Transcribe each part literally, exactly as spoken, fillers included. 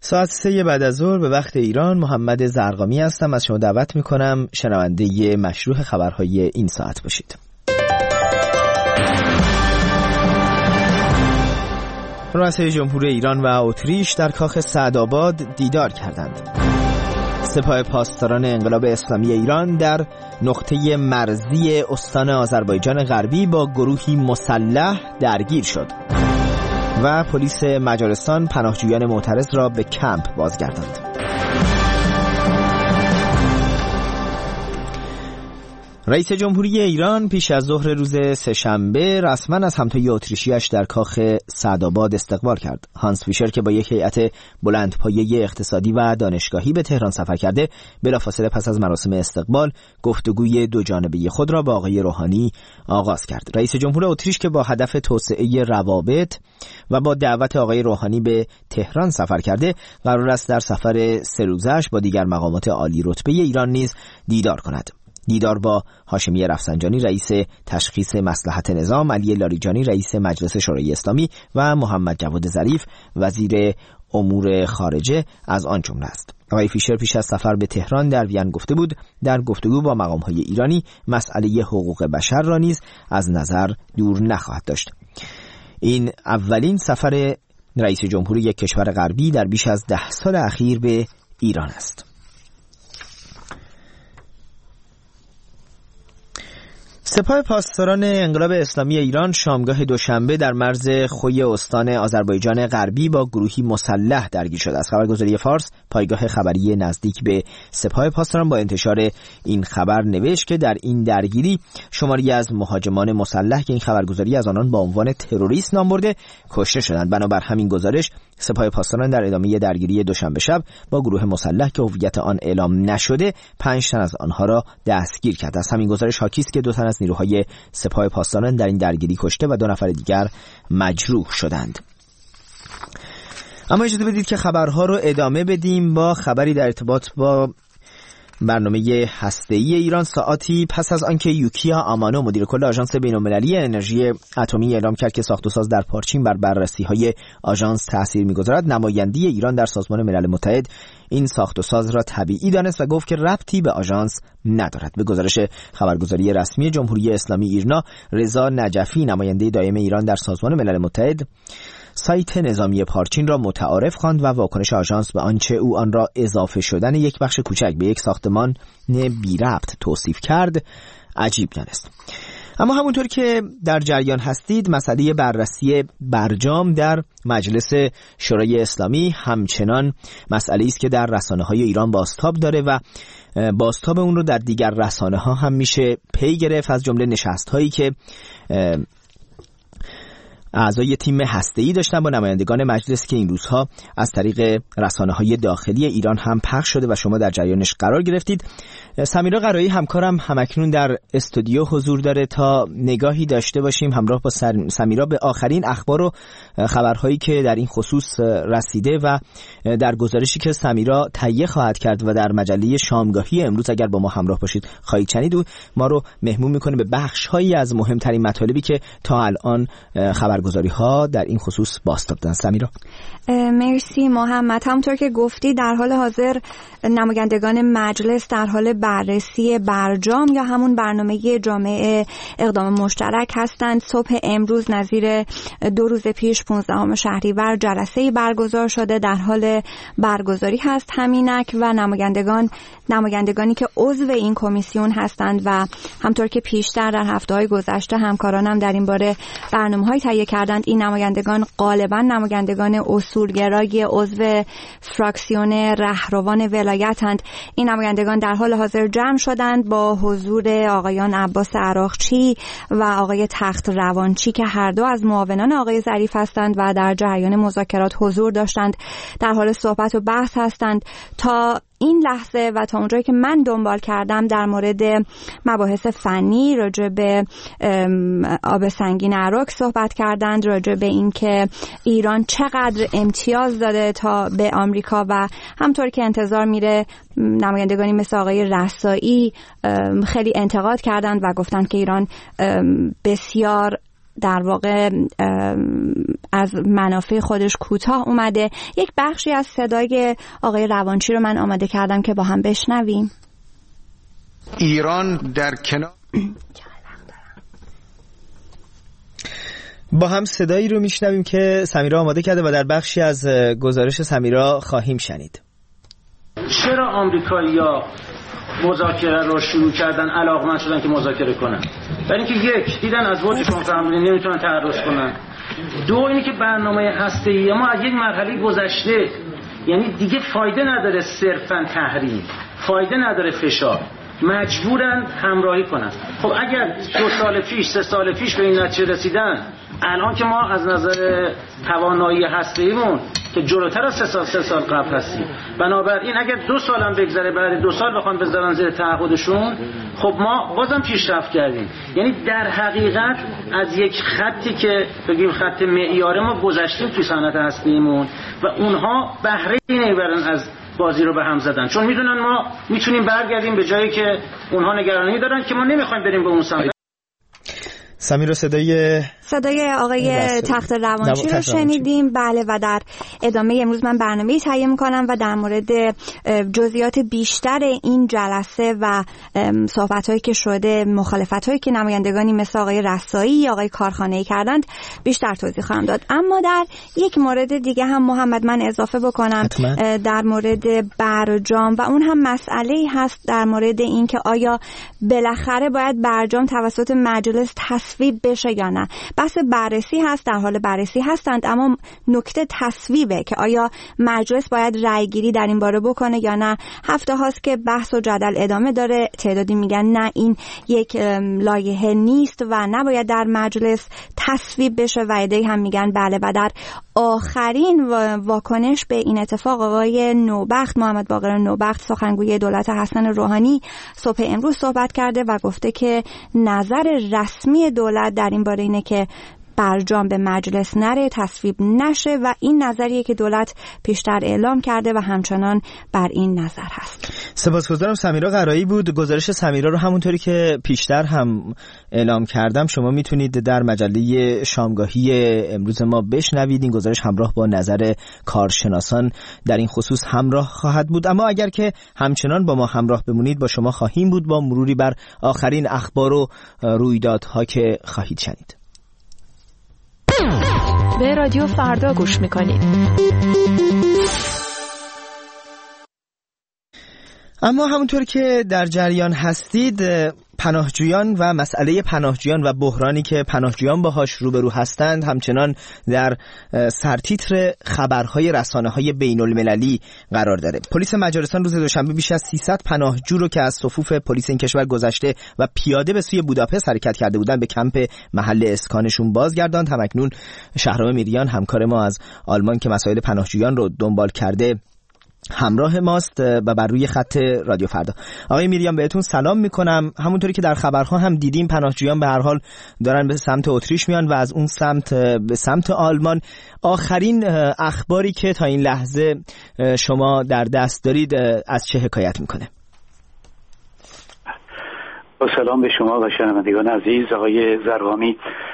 ساعت سه بعد از ظهر به وقت ایران، محمد زرقامی هستم. از شما دعوت میکنم شنونده مشروع خبرهای این ساعت باشید. رؤسای جمهوری ایران و اتریش در کاخ سعدآباد دیدار کردند. سپاه پاسداران انقلاب اسلامی ایران در نقطه مرزی استان آذربایجان غربی با گروهی مسلح درگیر شد و پلیس مجارستان پناهجویان معترض را به کمپ بازگرداند. رئیس جمهوری ایران پیش از ظهر روز سه‌شنبه رسما از همتای اتریشیش در کاخ سعدآباد استقبال کرد. هانس فیشر که با یک هیئت بلندپایه اقتصادی و دانشگاهی به تهران سفر کرده، بلافاصله پس از مراسم استقبال گفتگوی دو جانبه خود را با آقای روحانی آغاز کرد. رئیس جمهور اتریش که با هدف توسعه روابط و با دعوت آقای روحانی به تهران سفر کرده، قرار است در سفر سه روزش با دیگر مقامات عالی رتبه ایران نیز دیدار کند. دیدار با هاشمی رفسنجانی رئیس تشخیص مصلحت نظام، علی لاریجانی رئیس مجلس شورای اسلامی و محمد جواد ظریف وزیر امور خارجه از آن جمله است. آقای فیشر پیش از سفر به تهران در وین گفته بود در گفتگو با مقام‌های ایرانی مسئله حقوق بشر را نیز از نظر دور نخواهد داشت. این اولین سفر رئیس جمهور یک کشور غربی در بیش از ده سال اخیر به ایران است. سپاه پاسداران انقلاب اسلامی ایران شامگاه دوشنبه در مرز خوی استان آذربایجان غربی با گروهی مسلح درگیر شد. از خبرگزاری فارس، پایگاه خبری نزدیک به سپاه پاسداران با انتشار این خبر نوشت که در این درگیری شماری از مهاجمان مسلح که این خبرگزاری از آنان با عنوان تروریست نام برده کشته شدند. بنابر همین گزارش، سپاه پاسداران در ادامه درگیری دوشنبه شب با گروه مسلح که هویت آن اعلام نشده پنج تن از آنها را دستگیر کرد. از همین گزارش حاکی است که دو تن از نیروهای سپاه پاسداران در این درگیری کشته و دو نفر دیگر مجروح شدند. اما اجازه بدید که خبرها رو ادامه بدیم با خبری در ارتباط با برنامه هسته‌ای ایران. ساعاتی پس از آنکه یوکیا آمانو مدیر کل آژانس بین‌المللی انرژی اتمی اعلام کرد که ساخت و ساز در پارچین بر بررسی‌های آژانس تأثیر می‌گذارد، نمایندگی ایران در سازمان ملل متحد این ساخت و ساز را طبیعی دانست و گفت که ربطی به آژانس ندارد. به گزارش خبرگزاری رسمی جمهوری اسلامی ایرنا، رضا نجفی نماینده دائم ایران در سازمان ملل متحد سایت نظامی پارچین را متعارف خواند و واکنش آژانس به آنچه او آن را اضافه شدن یک بخش کوچک به یک ساختمان بی ربط توصیف کرد عجیب دانست. اما همونطور که در جریان هستید، مسئله بررسی برجام در مجلس شورای اسلامی همچنان مسئله است که در رسانه‌های ایران بازتاب داره و بازتاب اون رو در دیگر رسانه‌ها هم میشه پی گرفت، از جمله نشست‌هایی که اعضای تیم هسته‌ای داشتن با نمایندگان مجلس که این روزها از طریق رسانه‌های داخلی ایران هم پخش شده و شما در جریانش قرار گرفتید. سمیرا قرایی همکارم همکنون در استودیو حضور داره تا نگاهی داشته باشیم همراه با سمیرا به آخرین اخبار و خبرهایی که در این خصوص رسیده و در گزارشی که سمیرا تهیه خواهد کرد و در مجله شامگاهی امروز اگر با ما همراه باشید خواهید شنید، ما رو مهمون میکنه به بخش‌هایی از مهمترین مطالبی که تا الان خبرگزاری ها در این خصوص بازتاب دادن. سمیرا مرسی محمد. همونطور که گفتی در حال حاضر نمایندگان مجلس در حال بررسی برجام یا همون برنامه جامعه اقدام مشترک هستند. صبح امروز نظیر دو روز پیش پانزدهم شهریور جلسه‌ای برگزار شده، در حال برگزاری هست همینک و نمایندگان نمایندگانی که عضو این کمیسیون هستند و همونطور که پیشتر در هفته‌های گذشته همکارانم در این باره برنامه‌های تهیه کردند، این نمایندگان غالباً نمایندگان اصولگرای عضو فراکسیون رهروان ولایتند. این نمایندگان در حال حاضر جمع شدند با حضور آقایان عباس عراقچی و آقای تخت روانچی که هر دو از معاونان آقای ظریف هستند و در جریان مذاکرات حضور داشتند، در حال صحبت و بحث هستند. تا این لحظه و تا اونجایی که من دنبال کردم در مورد مباحث فنی راجع به آب سنگین عراق صحبت کردند، راجع به این که ایران چقدر امتیاز داده تا به آمریکا و همطور که انتظار میره نمایندگانی مثل آقای رسایی خیلی انتقاد کردند و گفتند که ایران بسیار در واقع از منافع خودش کوتاه اومده. یک بخشی از صدای آقای روانچی رو من آماده کردم که با هم بشنویم. ایران در کنار با هم صدایی رو میشنویم که سمیرا آماده کرده و در بخشی از گزارش سمیرا خواهیم شنید. چرا آمریکایی‌ها مذاکره رو شروع کردن، علاقمند شدن که مذاکره کنن؟ برای اینکه یک، دیدن از وجهشون فهمیدن نمیتونن تعرض کنن. دو، اینی که برنامه هسته‌ای ما از یک مرحله گذشته، یعنی دیگه فایده نداره صرفاً تحریم، فایده نداره فشار، مجبورن همراهی کنن. خب اگر دو سال پیش سه سال پیش به این نتیجه رسیدن، الان که ما از نظر توانایی هسته‌ایمون که جلوتر از سه سال سه سال قبل هستیم، بنابراین اگر دو سال هم بگذره بعد دو سال بخوام بذارن زیر تعهدشون، خب ما بازم پیشرفت کردیم. یعنی در حقیقت از یک خطی که بگیم خط معیار ما گذشتیم توی صنعت هسته‌ایمون و اونها بهره نمیبرن از بازی رو به هم زدن، چون میدونن ما میتونیم برگردیم به جایی که اونها نگرانی دارن که ما نمیخوایم بریم به اون سمت. سمیرا صدای صدای آقای تخت روانچی رو شنیدیم. بله، و در ادامه امروز من برنامه‌ای تهیه می‌کنم و در مورد جزئیات بیشتر این جلسه و صحبت‌هایی که شده، مخالفت‌هایی که نمایندگانی مثل آقای رسایی یا آقای کارخانه‌ای کردند بیشتر توضیح خواهم داد. اما در یک مورد دیگه هم محمد من اضافه بکنم حتما. در مورد برجام و اون هم مسئله‌ای هست در مورد این که آیا بالاخره باید برجام توسط مجلس تصویب بشه یا نه. بحث بررسی هست، در حال بررسی هستند، اما نکته تصویبه که آیا مجلس باید رأی گیری در این باره بکنه یا نه. هفته هاست که بحث و جدل ادامه داره. تعدادی میگن نه، این یک لایحه نیست و نباید در مجلس تصویب بشه و عده‌ای هم میگن بله. و در آخرین واکنش به این اتفاق آقای نوبخت، محمد باقر نوبخت، سخنگوی دولت حسن روحانی، صبح امروز صحبت کرده و گفته که نظر رسمی دولت در این باره اینه که برجام به مجلس نره، تصویب نشه و این نظریه که دولت پیشتر اعلام کرده و همچنان بر این نظر هست. سپاسگزارم. سمیرا قرایی بود. گزارش سمیرا رو همونطوری که پیشتر هم اعلام کردم شما میتونید در مجله شامگاهی امروز ما بشنوید. این گزارش همراه با نظر کارشناسان در این خصوص همراه خواهد بود. اما اگر که همچنان با ما همراه بمونید با شما خواهیم بود با مروری بر آخرین اخبار و رویدادها که خواهید شنید. به رادیو فردا گوش میکنید. اما همونطور که در جریان هستید پناهجویان و مسئله پناهجویان و بحرانی که پناهجویان باهاش روبرو هستند همچنان در سرتیتر خبرهای رسانه‌های بین‌المللی قرار داره. پلیس مجارستان روز دوشنبه بیش از سیصد پناهجو رو که از صفوف پلیس این کشور گذشته و پیاده به سوی بوداپست حرکت کرده بودند به کمپ محل اسکانشون بازگرداند. همکنون شهرام میریان همکار ما از آلمان که مسائل پناهجویان رو دنبال کرده همراه ماست و بر روی خط رادیو فردا. آقای میریان بهتون سلام میکنم. همونطوری که در خبرها هم دیدیم پناهجویان به هر حال دارن به سمت اتریش میان و از اون سمت به سمت آلمان. آخرین اخباری که تا این لحظه شما در دست دارید از چه حکایت میکنه؟ با سلام به شما و شنوندگان عزیز. آقای زرقامی،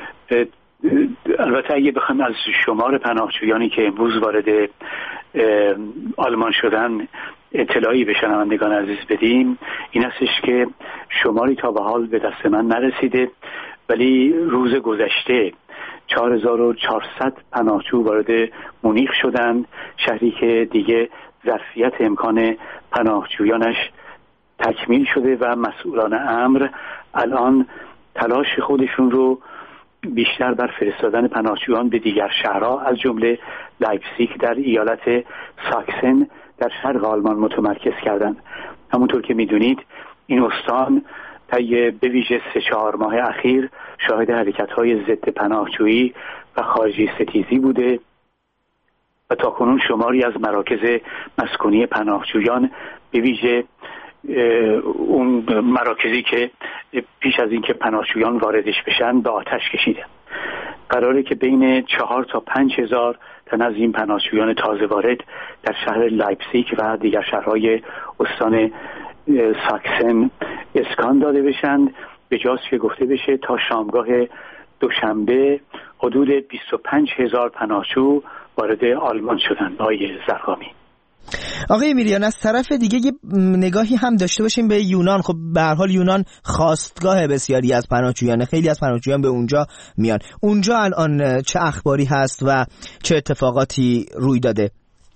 البته اگه بخوایم از شمار پناهجویانی که امروز وارد آلمان شدن اطلاعی به شنوندگان عزیز بدیم، این استش که شماری تا به حال به دست من نرسیده، ولی روز گذشته چهار هزار و چهارصد پناهجو وارد مونیخ شدند، شهری که دیگه ظرفیت امکان پناهجویانش تکمیل شده و مسئولان امر الان تلاش خودشون رو بیشتر بر فرستادن پناهجویان به دیگر شهرها از جمله لایپزیگ در ایالت ساکسن در شرق آلمان متمرکز کردند. همونطور که میدونید این استان طی به ویژه سه چهار ماه اخیر شاهد حرکت‌های ضد پناهجویی و خارجی ستیزی بوده و تاکنون شماری از مراکز مسکونی پناهجویان به ویژه اون مراکزی که پیش از اینکه پناهجویان واردش بشن به آتش کشیده. قراره که بین چهار تا پنج هزار تن از این پناهجویان تازه وارد در شهر لایپزیگ و دیگر شهرهای استان ساکسن اسکان داده بشند. به جاست که گفته بشه تا شامگاه دوشنبه حدود بیست و پنج هزار پناهجو وارد آلمان شدند. آقای زرقامی. آقای میریان، از طرف دیگه یه نگاهی هم داشته باشیم به یونان. خب به هر حال یونان خواستگاه بسیاری از پناهجویان، خیلی از پناهجویان به اونجا میان. اونجا الان چه اخباری هست و چه اتفاقاتی روی داده؟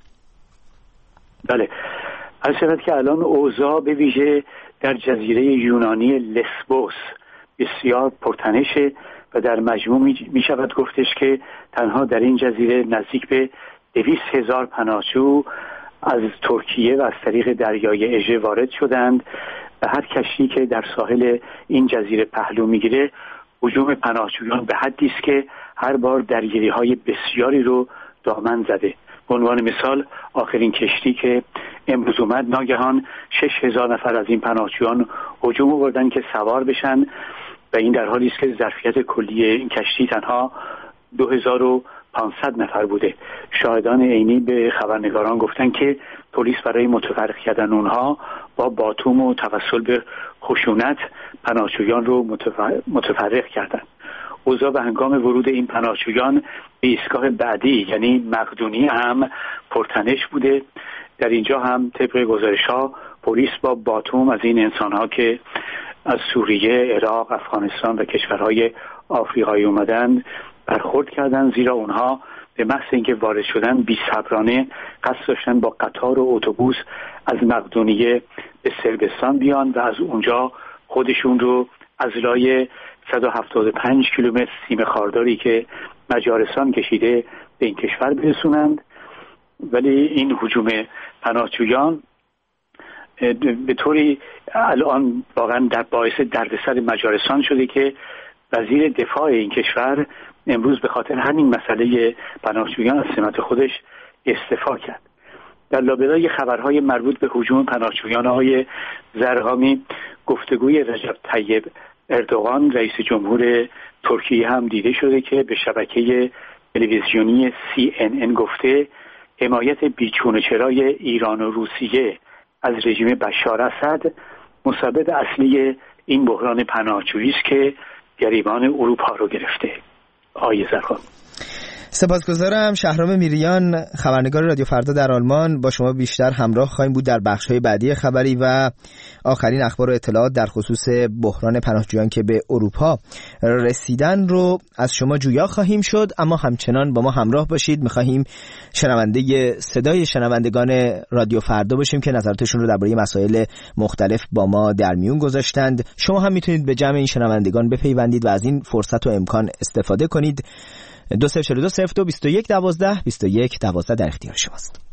بله، از شبت که الان اوضاع به ویژه در جزیره یونانی لسبوس بسیار پرتنشه و در مجموع می شود گفتش که تنها در این جزیره نزدیک به دویست هزار پناهجو از ترکیه و از طریق دریای اژه وارد شدند و هر کشتی که در ساحل این جزیره پهلو میگیره هجوم پناهجویان به حدی است که هر بار درگیری‌های بسیاری رو دامن زده. به عنوان مثال آخرین کشتی که امروز اومد ناگهان شش هزار نفر از این پناهجویان هجوم آوردن که سوار بشن و این در حالی است که ظرفیت کلی این کشتی تنها دو هزار و پانصد نفر بوده. شاهدان عینی به خبرنگاران گفتن که پلیس برای متفرق کردن اونها با باتوم و توسل به خشونت پناهجویان رو متفرق کردند. اوضاع به هنگام ورود این پناهجویان به ایستگاه بعدی یعنی مقدونیه هم پرتنش بوده. در اینجا هم طبق گزارش‌ها پلیس با باتوم از این انسان‌ها که از سوریه، عراق، افغانستان و کشورهای آفریقایی اومدند برخورد کردند، زیرا اونها به محض اینکه وارد شدن بی‌صبرانه قصد داشتن با قطار و اتوبوس از مقدونیه به صربستان بیان و از اونجا خودشون رو از لای صد و هفتاد و پنج کیلومتر سیم خارداری که مجارستان کشیده به این کشور برسونند. ولی این هجوم پناهجویان به طوری الان واقعا در باعث دردسر مجارستان شده که وزیر دفاع این کشور امروز به خاطر همین مسئله پناهجویان از سمت خودش استعفا کرد. در لابلای خبرهای مربوط به هجوم پناهجویان آقای زرقامی، گفتگوی رجب طیب اردوغان رئیس جمهور ترکیه هم دیده شده که به شبکه تلویزیونی سی ان ان گفته حمایت بیچون و چرای ایران و روسیه از رژیم بشار اسد مسبب اصلی این بحران پناهجویی است که گریبان اروپا رو گرفته. آقای زرقامی. سپاسگزارم. شهرام میریان، خبرنگار رادیو فردا در آلمان، با شما بیشتر همراه خواهیم بود در بخش‌های بعدی خبری و آخرین اخبار و اطلاعات در خصوص بحران پناهجویان که به اروپا رسیدن رو از شما جویا خواهیم شد. اما همچنان با ما همراه باشید. می‌خواهیم شنونده صدای شنوندگان رادیو فردا باشیم که نظراتشون رو درباره مسائل مختلف با ما در میون گذاشتند. شما هم میتونید به جمع این شنوندگان بپیوندید و از این فرصت و امکان استفاده کنید. دو صفر چهار دو صفر دو بیست و یک دوازده بیست و یک دوازده در اختیار شماست.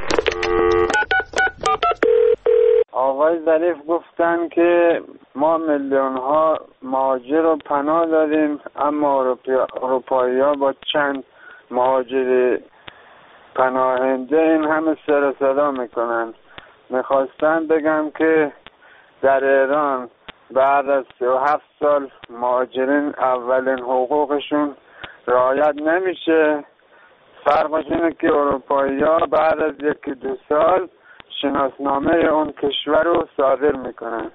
آقای ظریف گفتن که ما میلیون ها مهاجر و پناه داریم، اما اروپایی ها با چند مهاجر پناهنده این همه سر و صدا میکنن. میخواستم بگم که در ایران بعد از سی و هفت سال مهاجرین اولین حقوقشون رعایت نمیشه. فرقش اینه که اروپایی ها بعد از یکی دو سال شناسنامه اون کشور رو صادر میکنن.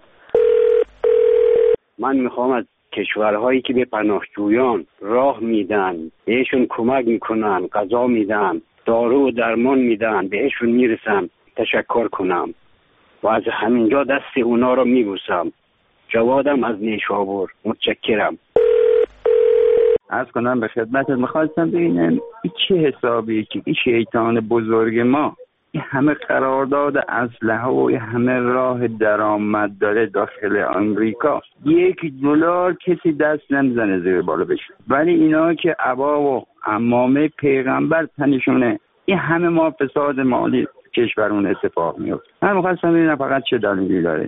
من میخوام از کشورهایی که به پناهجویان راه میدن، بهشون کمک میکنن، غذا میدن، دارو و درمان میدن، بهشون میرسم تشکر کنم و از همینجا دست اونا رو میبوسم. جوادم از نیشابور. متشکرم. عرض کنم به خدمتت، میخواستم ببینم این چه حسابی که این شیطان بزرگ ما این همه قرارداد اسلحه و این همه راه درآمد داره داخل آمریکا. یک دلار کسی دست نمیزنه زیر بالا بشه، ولی اینا که عبا و عمامه پیغمبر تنشونه، این همه ما فساد مالی کشورون اتفاق میفته. من میخواستم ببینم فقط چه دلیلی داره.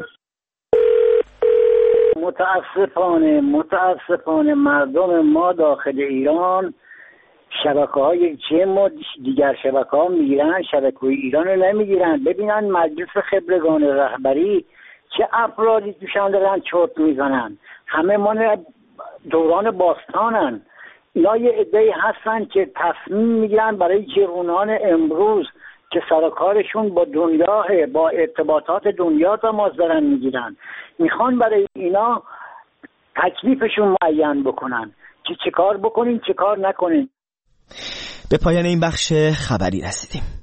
متاسفانه متاسفانه مردم ما داخل ایران شبکه های چه ما دیگر شبکه ها میگیرن، شبکه ایران رو نمیگیرن. ببینن مجلس خبرگان رهبری چه افرادی توشان دارن چرت میزنن. همه ما دوران باستانن. اینا یه عده‌ای هستن که تصمیم میگیرن برای جوانان امروز که سرکارشون با دنیا، با ارتباطات دنیا تماس دارن میگیرن، میخوان برای اینا تکلیفشون معین بکنن. که چه کار بکنیم چه کار نکنیم. به پایان این بخش خبری رسیدیم.